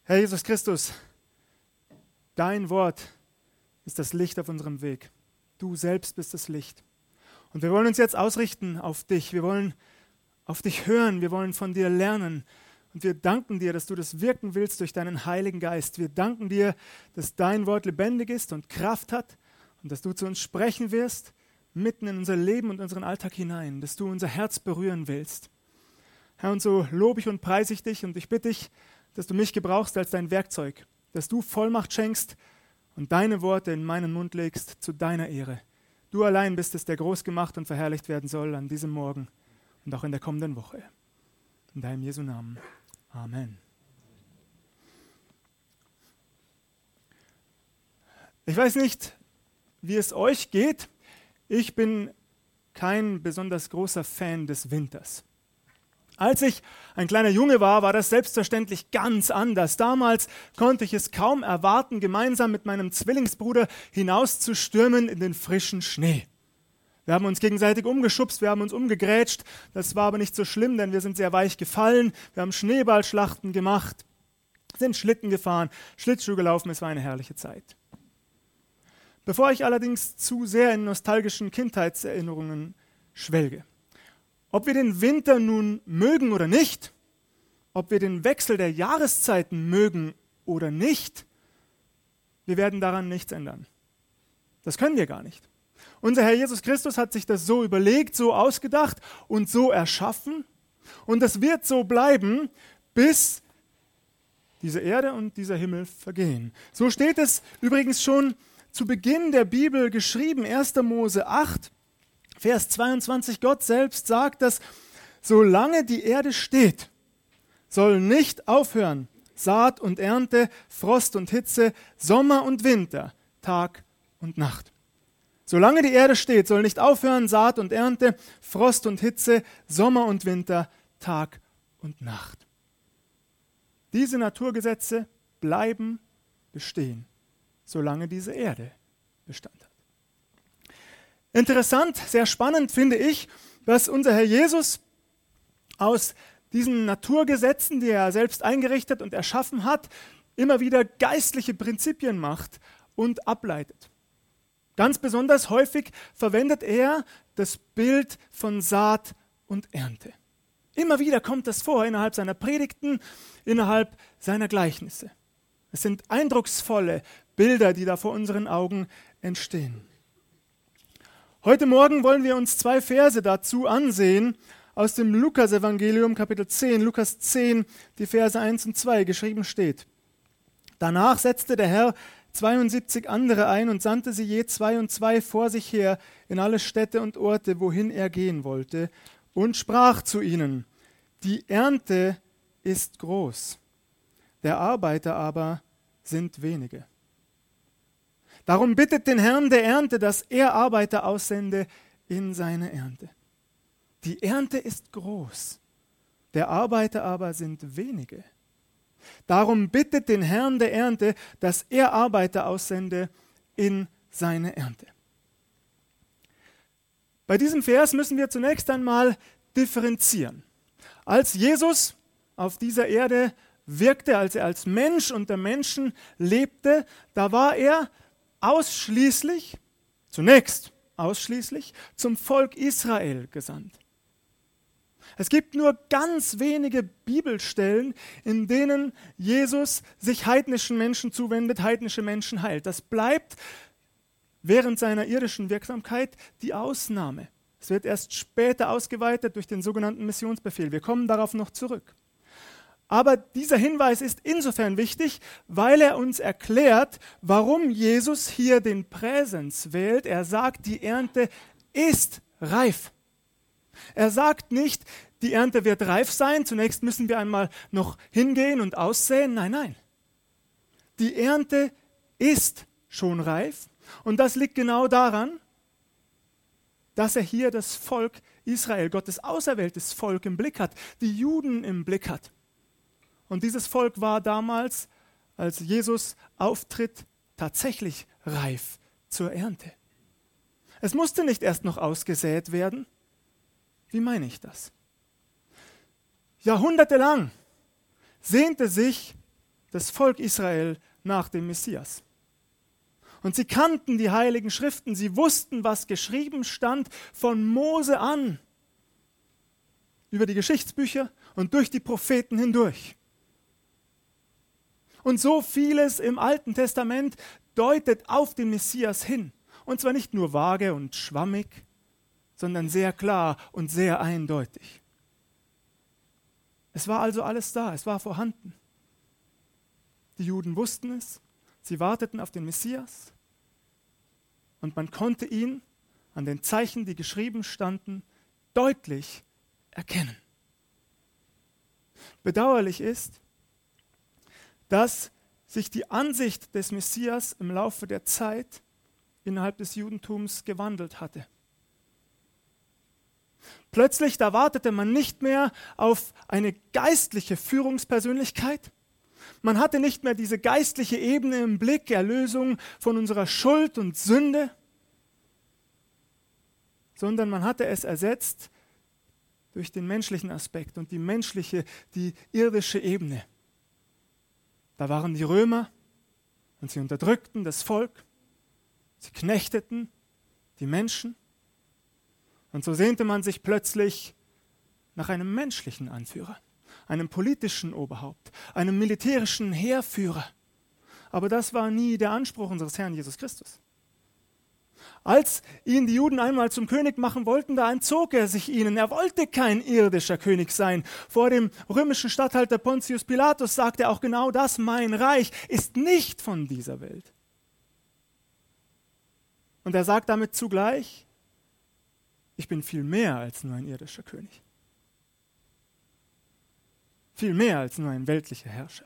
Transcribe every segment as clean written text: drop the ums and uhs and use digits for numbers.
Herr Jesus Christus, dein Wort ist das Licht auf unserem Weg. Du selbst bist das Licht. Und wir wollen uns jetzt ausrichten auf dich. Wir wollen auf dich hören. Wir wollen von dir lernen. Und wir danken dir, dass du das wirken willst durch deinen Heiligen Geist. Wir danken dir, dass dein Wort lebendig ist und Kraft hat und dass du zu uns sprechen wirst, mitten in unser Leben und unseren Alltag hinein, dass du unser Herz berühren willst. Herr, und so lobe ich und preise ich dich und ich bitte dich, dass du mich gebrauchst als dein Werkzeug, dass du Vollmacht schenkst und deine Worte in meinen Mund legst zu deiner Ehre. Du allein bist es, der groß gemacht und verherrlicht werden soll an diesem Morgen und auch in der kommenden Woche. In deinem Jesu Namen. Amen. Ich weiß nicht, wie es euch geht. Ich bin kein besonders großer Fan des Winters. Als ich ein kleiner Junge war, war das selbstverständlich ganz anders. Damals konnte ich es kaum erwarten, gemeinsam mit meinem Zwillingsbruder hinauszustürmen in den frischen Schnee. Wir haben uns gegenseitig umgeschubst, wir haben uns umgegrätscht. Das war aber nicht so schlimm, denn wir sind sehr weich gefallen. Wir haben Schneeballschlachten gemacht, sind Schlitten gefahren, Schlittschuh gelaufen. Es war eine herrliche Zeit. Bevor ich allerdings zu sehr in nostalgischen Kindheitserinnerungen schwelge. Ob wir den Winter nun mögen oder nicht, ob wir den Wechsel der Jahreszeiten mögen oder nicht, wir werden daran nichts ändern. Das können wir gar nicht. Unser Herr Jesus Christus hat sich das so überlegt, so ausgedacht und so erschaffen. Und das wird so bleiben, bis diese Erde und dieser Himmel vergehen. So steht es übrigens schon zu Beginn der Bibel geschrieben, 1. Mose 8, Vers 22, Gott selbst sagt, dass solange die Erde steht, soll nicht aufhören Saat und Ernte, Frost und Hitze, Sommer und Winter, Tag und Nacht. Solange die Erde steht, soll nicht aufhören Saat und Ernte, Frost und Hitze, Sommer und Winter, Tag und Nacht. Diese Naturgesetze bleiben bestehen, solange diese Erde Bestand hat. Interessant, sehr spannend finde ich, dass unser Herr Jesus aus diesen Naturgesetzen, die er selbst eingerichtet und erschaffen hat, immer wieder geistliche Prinzipien macht und ableitet. Ganz besonders häufig verwendet er das Bild von Saat und Ernte. Immer wieder kommt das vor innerhalb seiner Predigten, innerhalb seiner Gleichnisse. Es sind eindrucksvolle Bilder, die da vor unseren Augen entstehen. Heute Morgen wollen wir uns 2 Verse dazu ansehen, aus dem Lukas-Evangelium, Kapitel 10, Lukas 10, die Verse 1 und 2, geschrieben steht. Danach setzte der Herr 72 andere ein und sandte sie je 2 und 2 vor sich her in alle Städte und Orte, wohin er gehen wollte, und sprach zu ihnen, die Ernte ist groß, der Arbeiter aber sind wenige. Darum bittet den Herrn der Ernte, dass er Arbeiter aussende in seine Ernte. Die Ernte ist groß, der Arbeiter aber sind wenige. Darum bittet den Herrn der Ernte, dass er Arbeiter aussende in seine Ernte. Bei diesem Vers müssen wir zunächst einmal differenzieren. Als Jesus auf dieser Erde wirkte, als er als Mensch unter Menschen lebte, da war er zunächst ausschließlich zum Volk Israel gesandt. Es gibt nur ganz wenige Bibelstellen, in denen Jesus sich heidnischen Menschen zuwendet, heidnische Menschen heilt. Das bleibt während seiner irdischen Wirksamkeit die Ausnahme. Es wird erst später ausgeweitet durch den sogenannten Missionsbefehl. Wir kommen darauf noch zurück. Aber dieser Hinweis ist insofern wichtig, weil er uns erklärt, warum Jesus hier den Präsens wählt. Er sagt, die Ernte ist reif. Er sagt nicht, die Ernte wird reif sein, zunächst müssen wir einmal noch hingehen und aussäen. Nein, nein. Die Ernte ist schon reif und das liegt genau daran, dass er hier das Volk Israel, Gottes auserwähltes Volk im Blick hat, die Juden im Blick hat. Und dieses Volk war damals, als Jesus auftritt, tatsächlich reif zur Ernte. Es musste nicht erst noch ausgesät werden. Wie meine ich das? Jahrhundertelang sehnte sich das Volk Israel nach dem Messias. Und sie kannten die Heiligen Schriften, sie wussten, was geschrieben stand von Mose an, über die Geschichtsbücher und durch die Propheten hindurch. Und so vieles im Alten Testament deutet auf den Messias hin. Und zwar nicht nur vage und schwammig, sondern sehr klar und sehr eindeutig. Es war also alles da, es war vorhanden. Die Juden wussten es, sie warteten auf den Messias und man konnte ihn an den Zeichen, die geschrieben standen, deutlich erkennen. Bedauerlich ist, dass sich die Ansicht des Messias im Laufe der Zeit innerhalb des Judentums gewandelt hatte. Plötzlich, da wartete man nicht mehr auf eine geistliche Führungspersönlichkeit. Man hatte nicht mehr diese geistliche Ebene im Blick, Erlösung von unserer Schuld und Sünde, sondern man hatte es ersetzt durch den menschlichen Aspekt und die irdische Ebene. Da waren die Römer und sie unterdrückten das Volk, sie knechteten die Menschen und so sehnte man sich plötzlich nach einem menschlichen Anführer, einem politischen Oberhaupt, einem militärischen Heerführer. Aber das war nie der Anspruch unseres Herrn Jesus Christus. Als ihn die Juden einmal zum König machen wollten, da entzog er sich ihnen. Er wollte kein irdischer König sein. Vor dem römischen Statthalter Pontius Pilatus sagte er auch genau das: Mein Reich ist nicht von dieser Welt. Und er sagt damit zugleich: Ich bin viel mehr als nur ein irdischer König. Viel mehr als nur ein weltlicher Herrscher.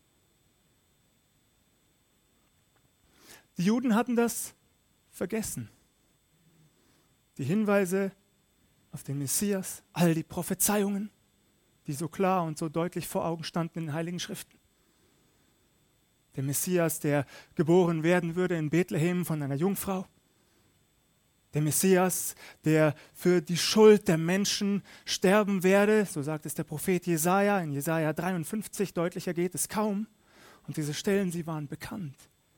Die Juden hatten das vergessen. Die Hinweise auf den Messias, all die Prophezeiungen, die so klar und so deutlich vor Augen standen in den Heiligen Schriften. Der Messias, der geboren werden würde in Bethlehem von einer Jungfrau. Der Messias, der für die Schuld der Menschen sterben werde, so sagt es der Prophet Jesaja, in Jesaja 53, deutlicher geht es kaum. Und diese Stellen, sie waren bekannt.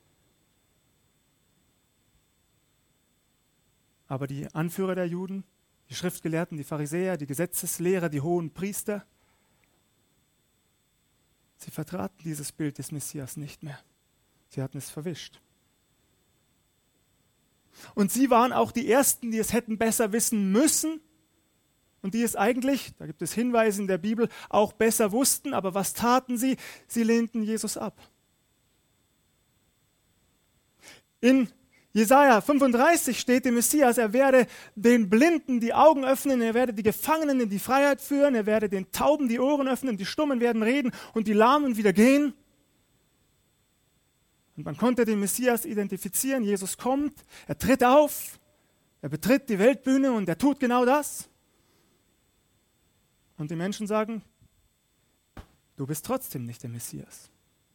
Aber die Anführer der Juden, die Schriftgelehrten, die Pharisäer, die Gesetzeslehrer, die hohen Priester, sie vertraten dieses Bild des Messias nicht mehr. Sie hatten es verwischt. Und sie waren auch die Ersten, die es hätten besser wissen müssen und die es eigentlich, da gibt es Hinweise in der Bibel, auch besser wussten. Aber was taten sie? Sie lehnten Jesus ab. In Jesaja 35 steht dem Messias, er werde den Blinden die Augen öffnen, er werde die Gefangenen in die Freiheit führen, er werde den Tauben die Ohren öffnen, die Stummen werden reden und die Lahmen wieder gehen. Und man konnte den Messias identifizieren, Jesus kommt, er tritt auf, er betritt die Weltbühne und er tut genau das. Und die Menschen sagen, du bist trotzdem nicht der Messias.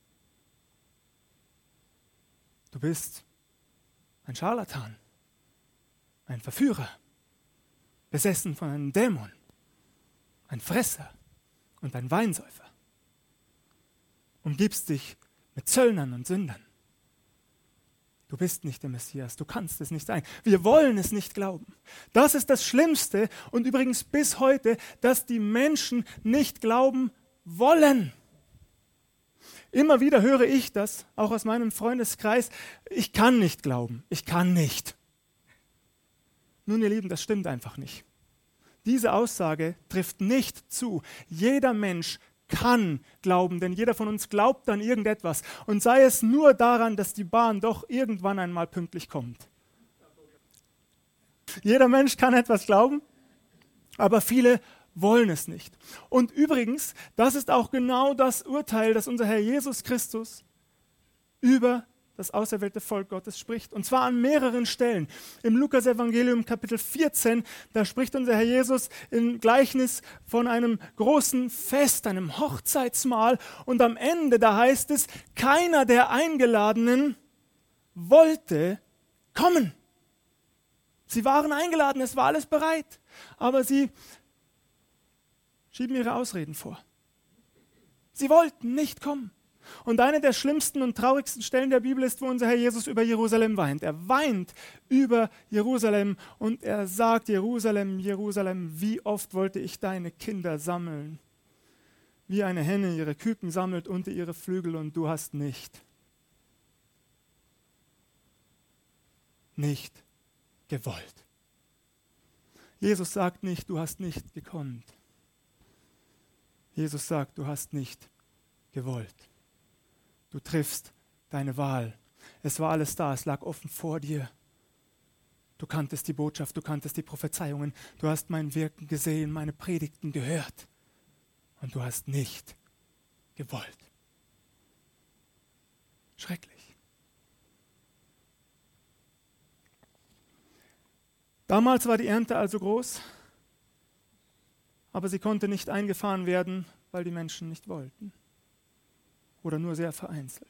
Du bist ein Scharlatan, ein Verführer, besessen von einem Dämon, ein Fresser und ein Weinsäufer. Umgibst dich mit Zöllnern und Sündern. Du bist nicht der Messias, du kannst es nicht sein. Wir wollen es nicht glauben. Das ist das Schlimmste und übrigens bis heute, dass die Menschen nicht glauben wollen. Immer wieder höre ich das, auch aus meinem Freundeskreis, ich kann nicht glauben, ich kann nicht. Nun, ihr Lieben, das stimmt einfach nicht. Diese Aussage trifft nicht zu. Jeder Mensch kann glauben, denn jeder von uns glaubt an irgendetwas. Und sei es nur daran, dass die Bahn doch irgendwann einmal pünktlich kommt. Jeder Mensch kann etwas glauben, aber viele wollen es nicht. Und übrigens, das ist auch genau das Urteil, das unser Herr Jesus Christus über das auserwählte Volk Gottes spricht. Und zwar an mehreren Stellen. Im Lukas-Evangelium Kapitel 14, da spricht unser Herr Jesus im Gleichnis von einem großen Fest, einem Hochzeitsmahl. Und am Ende, da heißt es, keiner der Eingeladenen wollte kommen. Sie waren eingeladen, es war alles bereit. Aber sie schieben ihre Ausreden vor. Sie wollten nicht kommen. Und eine der schlimmsten und traurigsten Stellen der Bibel ist, wo unser Herr Jesus über Jerusalem weint. Er weint über Jerusalem und er sagt, Jerusalem, Jerusalem, wie oft wollte ich deine Kinder sammeln, wie eine Henne ihre Küken sammelt unter ihre Flügel und du hast nicht gewollt. Jesus sagt nicht, du hast nicht gekonnt. Jesus sagt, du hast nicht gewollt. Du triffst deine Wahl. Es war alles da, es lag offen vor dir. Du kanntest die Botschaft, du kanntest die Prophezeiungen, du hast mein Wirken gesehen, meine Predigten gehört und du hast nicht gewollt. Schrecklich. Damals war die Ernte also groß, aber sie konnte nicht eingefahren werden, weil die Menschen nicht wollten oder nur sehr vereinzelt.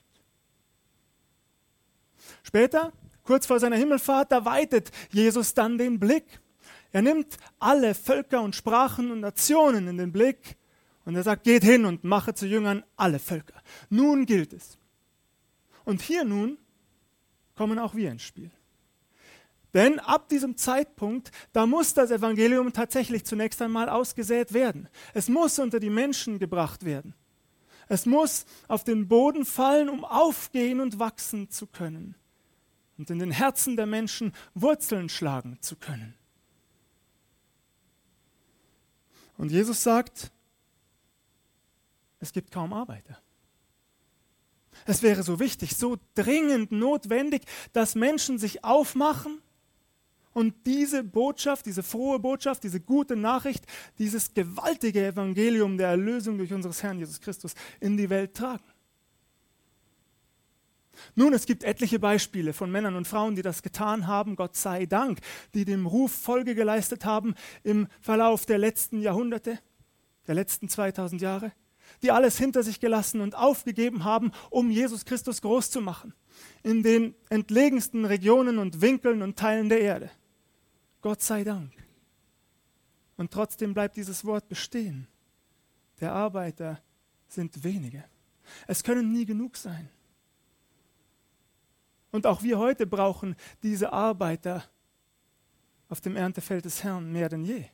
Später, kurz vor seiner Himmelfahrt, da weitet Jesus dann den Blick. Er nimmt alle Völker und Sprachen und Nationen in den Blick und er sagt, geht hin und mache zu Jüngern alle Völker. Nun gilt es. Und hier nun kommen auch wir ins Spiel. Denn ab diesem Zeitpunkt, da muss das Evangelium tatsächlich zunächst einmal ausgesät werden. Es muss unter die Menschen gebracht werden. Es muss auf den Boden fallen, um aufgehen und wachsen zu können. Und in den Herzen der Menschen Wurzeln schlagen zu können. Und Jesus sagt, es gibt kaum Arbeiter. Es wäre so wichtig, so dringend notwendig, dass Menschen sich aufmachen und diese Botschaft, diese frohe Botschaft, diese gute Nachricht, dieses gewaltige Evangelium der Erlösung durch unseres Herrn Jesus Christus in die Welt tragen. Nun, es gibt etliche Beispiele von Männern und Frauen, die das getan haben, Gott sei Dank, die dem Ruf Folge geleistet haben im Verlauf der letzten Jahrhunderte, der letzten 2000 Jahre, die alles hinter sich gelassen und aufgegeben haben, um Jesus Christus groß zu machen, in den entlegensten Regionen und Winkeln und Teilen der Erde. Gott sei Dank. Und trotzdem bleibt dieses Wort bestehen. Der Arbeiter sind wenige. Es können nie genug sein. Und auch wir heute brauchen diese Arbeiter auf dem Erntefeld des Herrn mehr denn je.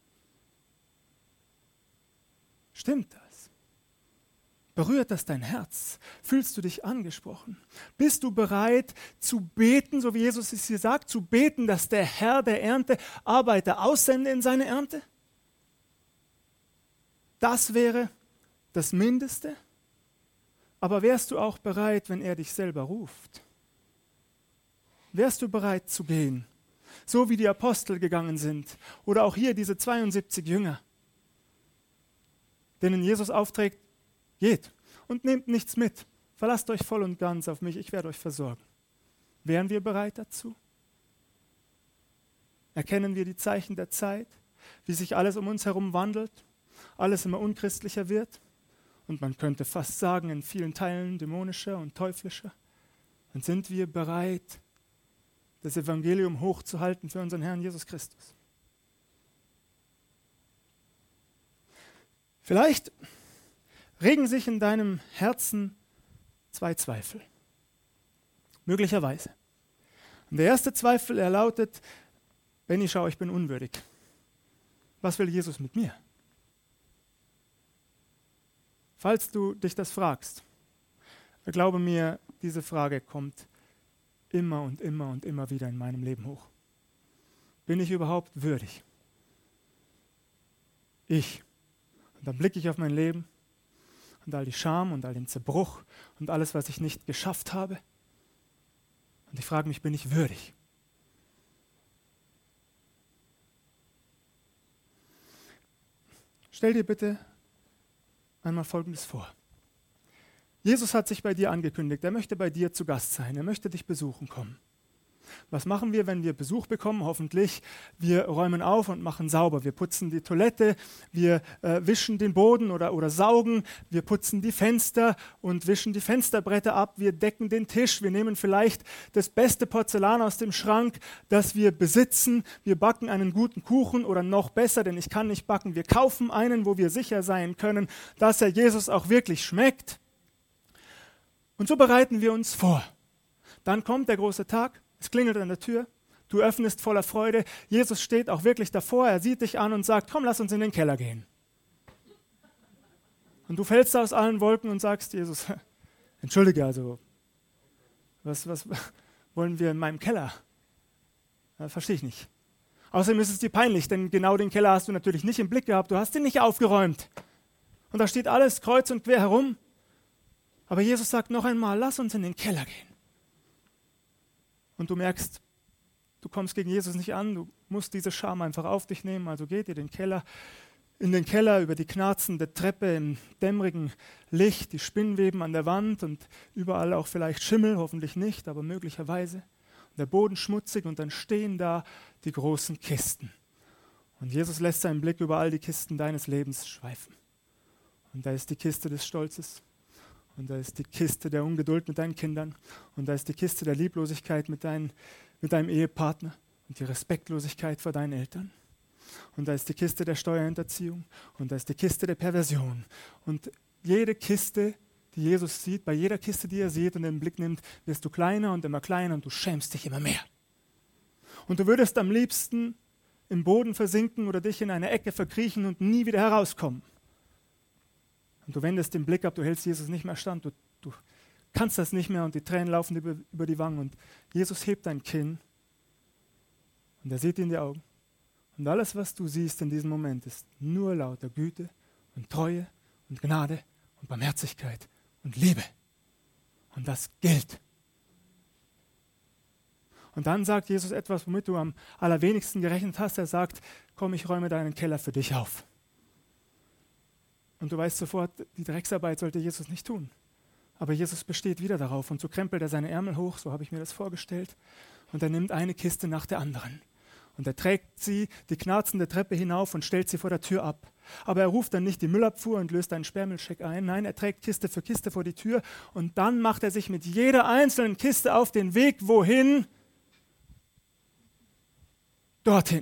Stimmt das? Berührt das dein Herz? Fühlst du dich angesprochen? Bist du bereit zu beten, so wie Jesus es hier sagt, zu beten, dass der Herr der Ernte Arbeiter aussende in seine Ernte? Das wäre das Mindeste. Aber wärst du auch bereit, wenn er dich selber ruft? Wärst du bereit zu gehen, so wie die Apostel gegangen sind oder auch hier diese 72 Jünger, denen Jesus aufträgt, geht und nehmt nichts mit. Verlasst euch voll und ganz auf mich, ich werde euch versorgen. Wären wir bereit dazu? Erkennen wir die Zeichen der Zeit, wie sich alles um uns herum wandelt, alles immer unchristlicher wird und man könnte fast sagen, in vielen Teilen dämonischer und teuflischer? Und sind wir bereit, das Evangelium hochzuhalten für unseren Herrn Jesus Christus? Vielleicht regen sich in deinem Herzen zwei Zweifel. Möglicherweise. Und der erste Zweifel, er lautet, Benni, schau, ich bin unwürdig. Was will Jesus mit mir? Falls du dich das fragst, glaube mir, diese Frage kommt immer und immer und immer wieder in meinem Leben hoch. Bin ich überhaupt würdig? Und dann blicke ich auf mein Leben und all die Scham und all den Zerbruch und alles, was ich nicht geschafft habe. Und ich frage mich, bin ich würdig? Stell dir bitte einmal Folgendes vor. Jesus hat sich bei dir angekündigt, er möchte bei dir zu Gast sein, er möchte dich besuchen kommen. Was machen wir, wenn wir Besuch bekommen? Hoffentlich, wir räumen auf und machen sauber. Wir putzen die Toilette, wir wischen den Boden oder saugen, wir putzen die Fenster und wischen die Fensterbretter ab, wir decken den Tisch, wir nehmen vielleicht das beste Porzellan aus dem Schrank, das wir besitzen, wir backen einen guten Kuchen oder noch besser, denn ich kann nicht backen, wir kaufen einen, wo wir sicher sein können, dass er Jesus auch wirklich schmeckt. Und so bereiten wir uns vor. Dann kommt der große Tag, es klingelt an der Tür, du öffnest voller Freude, Jesus steht auch wirklich davor, er sieht dich an und sagt, komm, lass uns in den Keller gehen. Und du fällst aus allen Wolken und sagst, Jesus, entschuldige, also, was wollen wir in meinem Keller? Verstehe ich nicht. Außerdem ist es dir peinlich, denn genau den Keller hast du natürlich nicht im Blick gehabt, du hast ihn nicht aufgeräumt. Und da steht alles kreuz und quer herum. Aber Jesus sagt noch einmal, lass uns in den Keller gehen. Und du merkst, du kommst gegen Jesus nicht an, du musst diese Scham einfach auf dich nehmen, also geht ihr in den Keller über die knarzende Treppe im dämmerigen Licht, die Spinnweben an der Wand und überall auch vielleicht Schimmel, hoffentlich nicht, aber möglicherweise. Und der Boden schmutzig und dann stehen da die großen Kisten. Und Jesus lässt seinen Blick über all die Kisten deines Lebens schweifen. Und da ist die Kiste des Stolzes. Und da ist die Kiste der Ungeduld mit deinen Kindern. Und da ist die Kiste der Lieblosigkeit mit deinem Ehepartner. Und die Respektlosigkeit vor deinen Eltern. Und da ist die Kiste der Steuerhinterziehung. Und da ist die Kiste der Perversion. Und jede Kiste, die Jesus sieht, bei jeder Kiste, die er sieht und in den Blick nimmt, wirst du kleiner und immer kleiner und du schämst dich immer mehr. Und du würdest am liebsten im Boden versinken oder dich in eine Ecke verkriechen und nie wieder herauskommen. Und du wendest den Blick ab, du hältst Jesus nicht mehr stand, du kannst das nicht mehr und die Tränen laufen über die Wangen. Und Jesus hebt dein Kinn und er sieht dir in die Augen. Und alles, was du siehst in diesem Moment, ist nur lauter Güte und Treue und Gnade und Barmherzigkeit und Liebe. Und das gilt. Und dann sagt Jesus etwas, womit du am allerwenigsten gerechnet hast. Er sagt, komm, ich räume deinen Keller für dich auf. Und du weißt sofort, die Drecksarbeit sollte Jesus nicht tun. Aber Jesus besteht wieder darauf und so krempelt er seine Ärmel hoch, so habe ich mir das vorgestellt. Und er nimmt eine Kiste nach der anderen. Und er trägt sie die knarzende Treppe hinauf und stellt sie vor der Tür ab. Aber er ruft dann nicht die Müllabfuhr und löst einen Sperrmüllscheck ein. Nein, er trägt Kiste für Kiste vor die Tür und dann macht er sich mit jeder einzelnen Kiste auf den Weg, wohin? Dorthin.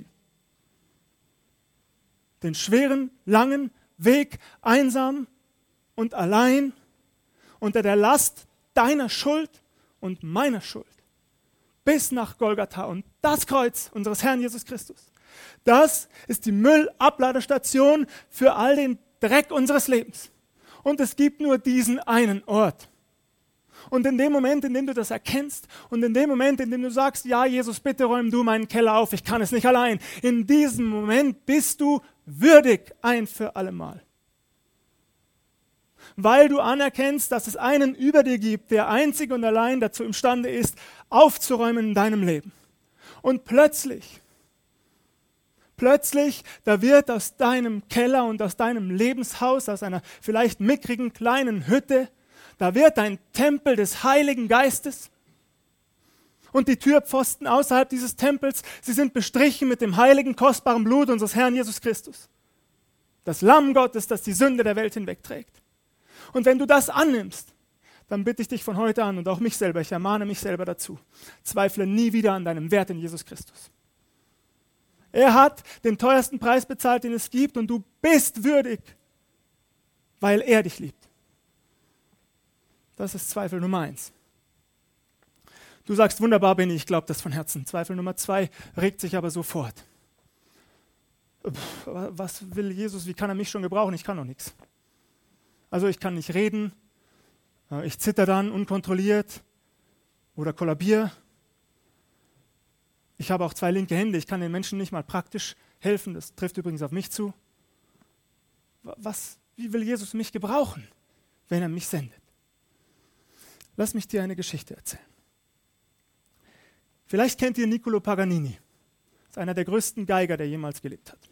Den schweren, langen Weg, einsam und allein, unter der Last deiner Schuld und meiner Schuld, bis nach Golgatha und das Kreuz unseres Herrn Jesus Christus. Das ist die Müllabladestation für all den Dreck unseres Lebens. Und es gibt nur diesen einen Ort. Und in dem Moment, in dem du das erkennst und in dem Moment, in dem du sagst, ja, Jesus, bitte räum du meinen Keller auf, ich kann es nicht allein, in diesem Moment bist du würdig ein für allemal. Weil du anerkennst, dass es einen über dir gibt, der einzig und allein dazu imstande ist, aufzuräumen in deinem Leben. Und plötzlich, da wird aus deinem Keller und aus deinem Lebenshaus, aus einer vielleicht mickrigen kleinen Hütte, da wird ein Tempel des Heiligen Geistes. Und die Türpfosten außerhalb dieses Tempels, sie sind bestrichen mit dem heiligen, kostbaren Blut unseres Herrn Jesus Christus. Das Lamm Gottes, das die Sünde der Welt hinwegträgt. Und wenn du das annimmst, dann bitte ich dich von heute an und auch mich selber, ich ermahne mich selber dazu, zweifle nie wieder an deinem Wert in Jesus Christus. Er hat den teuersten Preis bezahlt, den es gibt und du bist würdig, weil er dich liebt. Das ist Zweifel Nummer 1. Du sagst, wunderbar bin ich glaube das von Herzen. Zweifel Nummer 2 regt sich aber sofort. Was will Jesus, wie kann er mich schon gebrauchen? Ich kann noch nichts. Also ich kann nicht reden, ich zitter dann unkontrolliert oder kollabiere. Ich habe auch 2 linke Hände, ich kann den Menschen nicht mal praktisch helfen, das trifft übrigens auf mich zu. Wie will Jesus mich gebrauchen, wenn er mich sendet? Lass mich dir eine Geschichte erzählen. Vielleicht kennt ihr Niccolò Paganini. Das ist einer der größten Geiger, der jemals gelebt hat.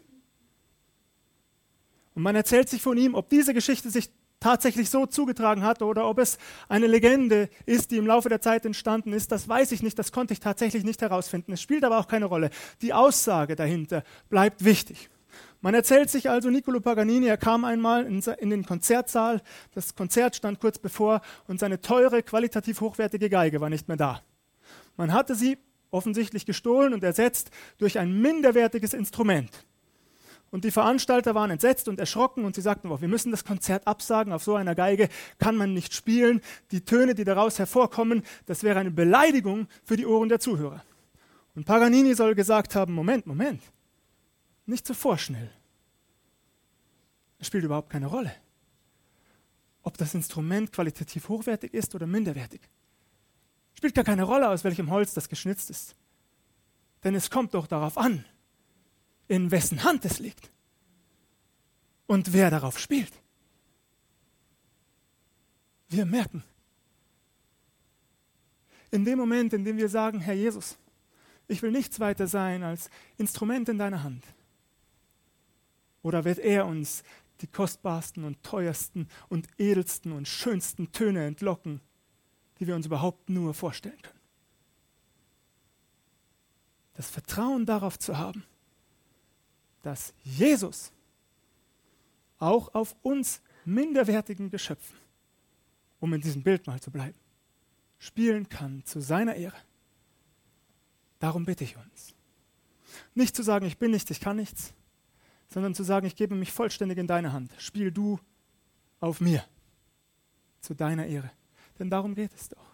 Und man erzählt sich von ihm, ob diese Geschichte sich tatsächlich so zugetragen hat oder ob es eine Legende ist, die im Laufe der Zeit entstanden ist, das weiß ich nicht, das konnte ich tatsächlich nicht herausfinden. Es spielt aber auch keine Rolle. Die Aussage dahinter bleibt wichtig. Man erzählt sich also, Niccolò Paganini, er kam einmal in den Konzertsaal, das Konzert stand kurz bevor und seine teure, qualitativ hochwertige Geige war nicht mehr da. Man hatte sie offensichtlich gestohlen und ersetzt durch ein minderwertiges Instrument. Und die Veranstalter waren entsetzt und erschrocken und sie sagten, wir müssen das Konzert absagen, auf so einer Geige kann man nicht spielen. Die Töne, die daraus hervorkommen, das wäre eine Beleidigung für die Ohren der Zuhörer. Und Paganini soll gesagt haben, Moment, nicht so vorschnell. Es spielt überhaupt keine Rolle, ob das Instrument qualitativ hochwertig ist oder minderwertig. Spielt gar keine Rolle, aus welchem Holz das geschnitzt ist. Denn es kommt doch darauf an, in wessen Hand es liegt und wer darauf spielt. Wir merken, in dem Moment, in dem wir sagen, Herr Jesus, ich will nichts weiter sein als Instrument in deiner Hand, oder wird er uns die kostbarsten und teuersten und edelsten und schönsten Töne entlocken, die wir uns überhaupt nur vorstellen können. Das Vertrauen darauf zu haben, dass Jesus auch auf uns minderwertigen Geschöpfen, um in diesem Bild mal zu bleiben, spielen kann zu seiner Ehre. Darum bitte ich uns. Nicht zu sagen, ich bin nichts, ich kann nichts, sondern zu sagen, ich gebe mich vollständig in deine Hand. Spiel du auf mir zu deiner Ehre. Denn darum geht es doch.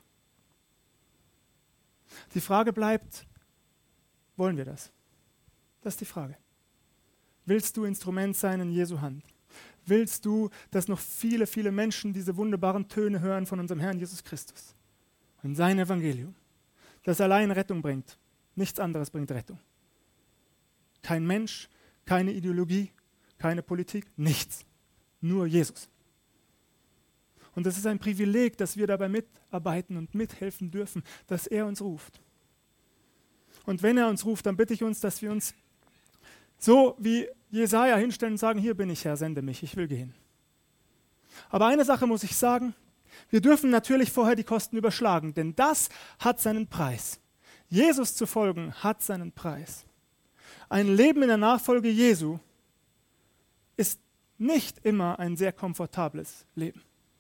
Die Frage bleibt, wollen wir das? Das ist die Frage. Willst du Instrument sein in Jesu Hand? Willst du, dass noch viele, viele Menschen diese wunderbaren Töne hören von unserem Herrn Jesus Christus? Und sein Evangelium, das allein Rettung bringt. Nichts anderes bringt Rettung. Kein Mensch, keine Ideologie, keine Politik, nichts. Nur Jesus. Und es ist ein Privileg, dass wir dabei mitarbeiten und mithelfen dürfen, dass er uns ruft. Und wenn er uns ruft, dann bitte ich uns, dass wir uns so wie Jesaja hinstellen und sagen, hier bin ich, Herr, sende mich, ich will gehen. Aber eine Sache muss ich sagen, wir dürfen natürlich vorher die Kosten überschlagen, denn das hat seinen Preis. Jesus zu folgen hat seinen Preis. Ein Leben in der Nachfolge Jesu ist nicht immer ein sehr komfortables Leben.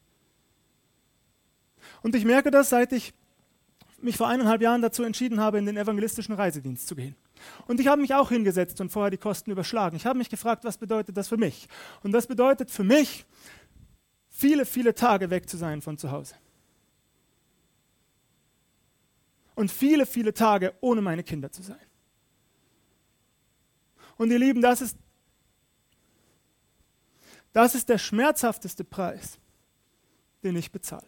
Und ich merke das, seit ich mich vor 1,5 Jahren dazu entschieden habe, in den evangelistischen Reisedienst zu gehen. Und ich habe mich auch hingesetzt und vorher die Kosten überschlagen. Ich habe mich gefragt, was bedeutet das für mich? Und das bedeutet für mich, viele, viele Tage weg zu sein von zu Hause. Und viele, viele Tage ohne meine Kinder zu sein. Und ihr Lieben, das ist der schmerzhafteste Preis, den ich bezahle.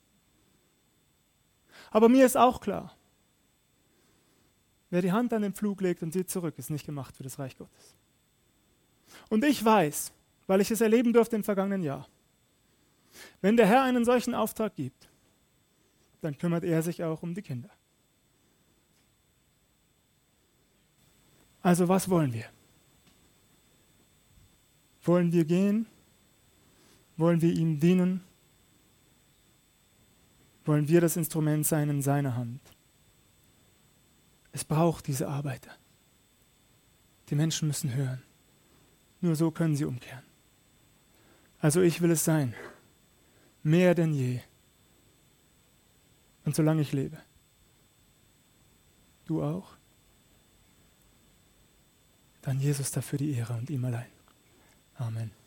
Aber mir ist auch klar, wer die Hand an den Pflug legt und sieht zurück, ist nicht gemacht für das Reich Gottes. Und ich weiß, weil ich es erleben durfte im vergangenen Jahr, wenn der Herr einen solchen Auftrag gibt, dann kümmert er sich auch um die Kinder. Also was wollen wir? Wollen wir gehen? Wollen wir ihm dienen? Wollen wir das Instrument sein in seiner Hand? Es braucht diese Arbeiter. Die Menschen müssen hören. Nur so können sie umkehren. Also ich will es sein. Mehr denn je. Und solange ich lebe. Du auch? Dann Jesus dafür die Ehre und ihm allein. Amen.